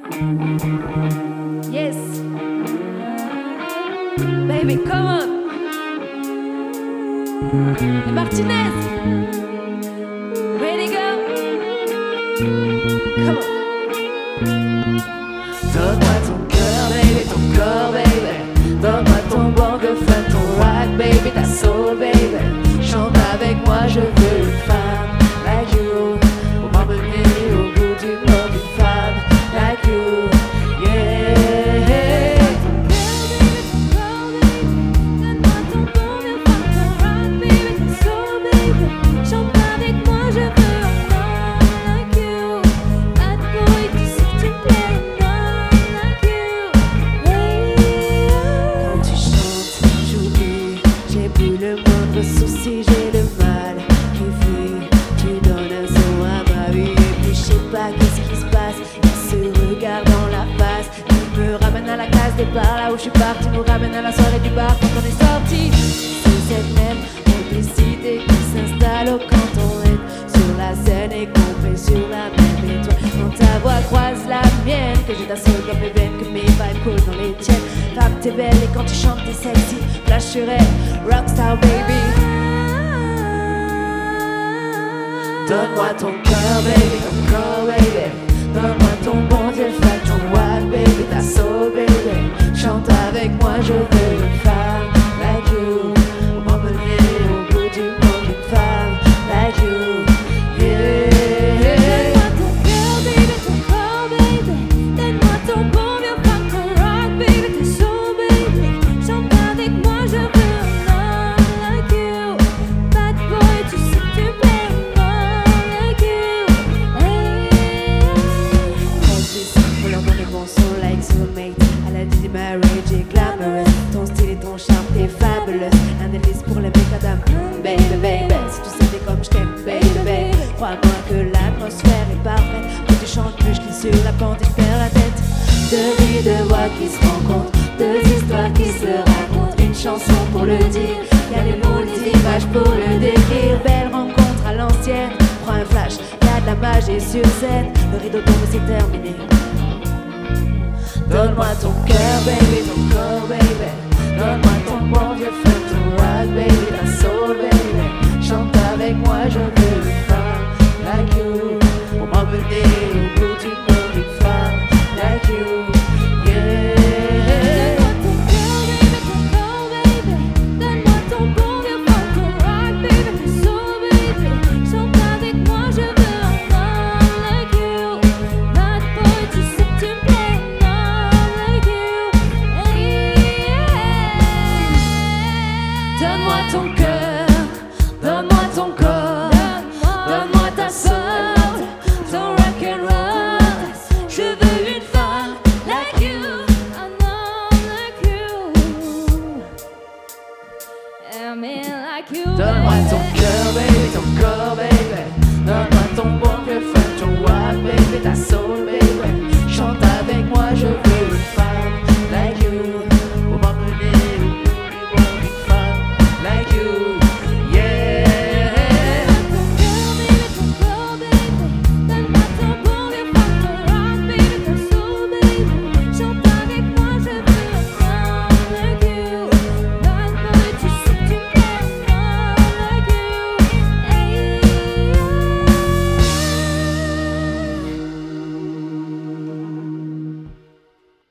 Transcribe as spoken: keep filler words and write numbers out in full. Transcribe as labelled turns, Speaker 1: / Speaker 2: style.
Speaker 1: Yes. Baby, come on. Et Martinez. Ready, go. Come on.
Speaker 2: Donne-moi ton cœur, baby, ton corps, baby. Donne-moi ton banque-fun, ton rock, baby, ta soul, baby. Chante avec moi, je veux une femme like you. Pour m'emmener au bout du monde, une femme like you. Yeah.
Speaker 1: Souci, j'ai le mal qui fuit. Tu donnes un son à ma vie. Et puis je sais pas qu'est-ce qui se passe. Il se regarde dans la face. Il me ramène à la case départ. Là où je suis parti, nous ramène à la soirée du bar quand on est sorti. C'est cette même complicité qui s'installe quand on est sur la scène et qu'on fait sur la même étoile. Quand ta voix croise la mienne, que j'ai ta soul comme les veines, que mes vibes coulent dans les tiennes. Femme, t'es belle et quand tu chantes, t'es sexy. Flash sur elle, rockstar baby.
Speaker 2: Donne-moi ton cœur, baby, ton corps, baby. Donne-moi ton bon Dieu, fais ton wild, baby, ta soul, baby. Chante avec moi, je veux une femme like you. Pour m'emmener au bout du monde, une femme like you. Yeah.
Speaker 1: Donne-moi ton cœur, baby, ton corps, baby. Donne-moi ton bon vieux femme, ton rock, baby, ta soul, baby. Chante avec moi, je veux un homme like you. Bad boy, tu sais que tu plais. Marriage et glamorous. Ton style et ton charme, t'es fabulous. Un délice pour les mécadams, baby, baby. Si tu savais comme je t'aime, baby, baby. Crois-moi que l'atmosphère est parfaite. Plus tu chantes, plus je glisse sur la pente et je perds la tête. Deux vies, deux voix qui se rencontrent, deux histoires qui se racontent. Une chanson pour le dire, y'a les mots, les images pour le décrire. Belle rencontre à l'ancienne, prends un flash, y'a de la magie sur scène. Le rideau tombe et c'est terminé.
Speaker 2: Donne-moi ton cœur, baby, ton corps, baby. Donne-moi